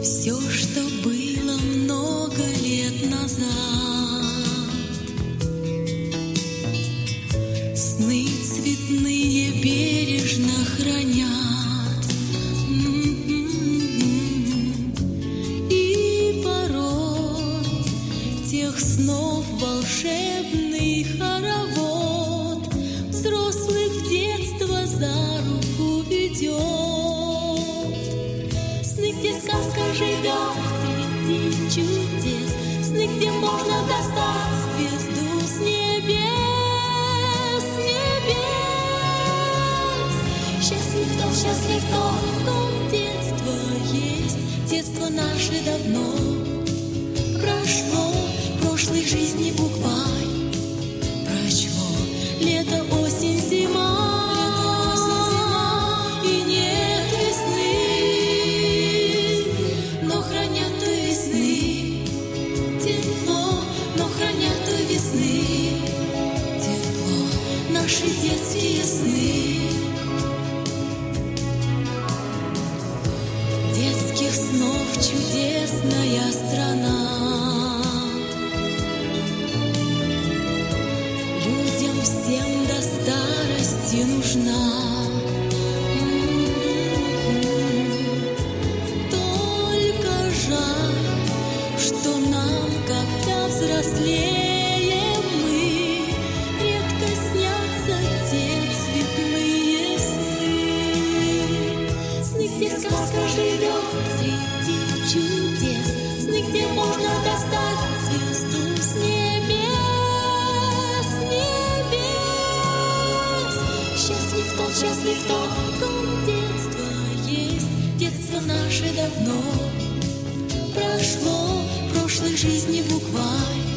Все, что было много лет назад, сны цветные бережно хранят. И порой тех снов волшебный хоровод взрослых в детство за руку ведет. Сны, где сказка живет среди чудес, сны, где можно достать звезду с небес, с небес. Счастлив тот, в ком детство есть, детство наше давно прошло, прошлой жизни букварь прочло. Лето, осень, зима. Наши детские сны, детских снов чудесная страна. Людям всем до старости нужна. Только жаль, что нам, когда взрослеем, сказка живет среди чудес, сны, где можно достать звезду с небес, с небес. Счастлив тот, в ком детство есть, детство наше давно прошло, прошлой жизни букварь